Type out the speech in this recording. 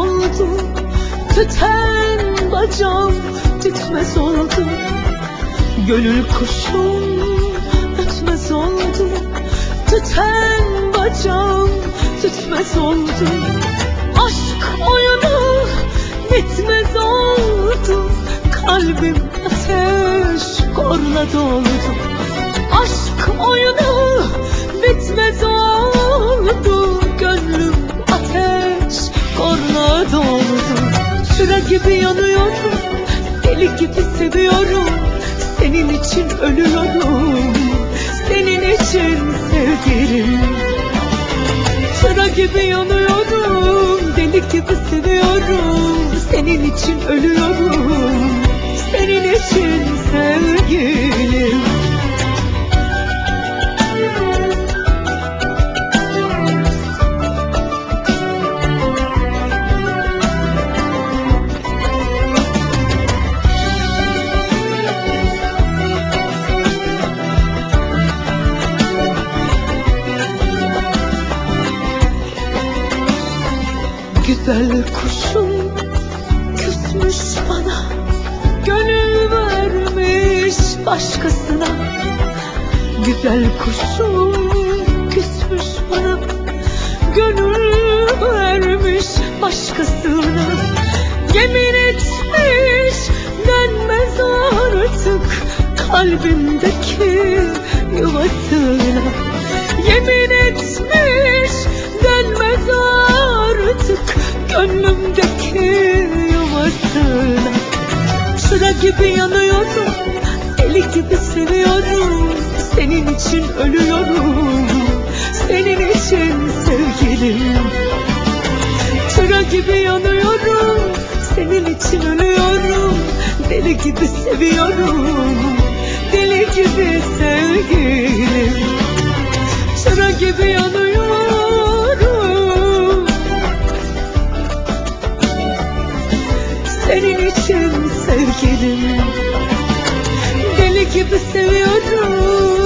oldu. Tüten bacağım tütmez oldu. Gönül kuşum ötmez oldu. Tüten bacağım tütmez oldu. Aşk oyunu bitmez oldu. Kalbim ateş korla doldu. Aşk oyunu bitmez oldu. Gönlüm ateş korla doldu. Çıra gibi yanıyorum, deli gibi seviyorum. Senin için ölüyorum, senin için sevgilim. Çıra gibi yanıyorum, deli gibi seviyorum. Senin için ölüyorum, senin için sevgilim. Güzel kuşum küsmüş bana, gönül vermiş başkasına. Güzel kuşum küsmüş bana, gönül vermiş başkasına. Yemin etmiş dönmez artık kalbimdeki yuvasına. Yemin etmiş dönmez artık gönlümdeki yuvasına. Çıra gibi yanıyorum, deli gibi seviyorum. Senin için ölüyorum, senin için sevgilim. Çıra gibi yanıyorum, senin için ölüyorum. Deli gibi seviyorum, deli gibi sevgilim. Çıra gibi yanıyorum, senin için sevgilim. Deli gibi seviyorum,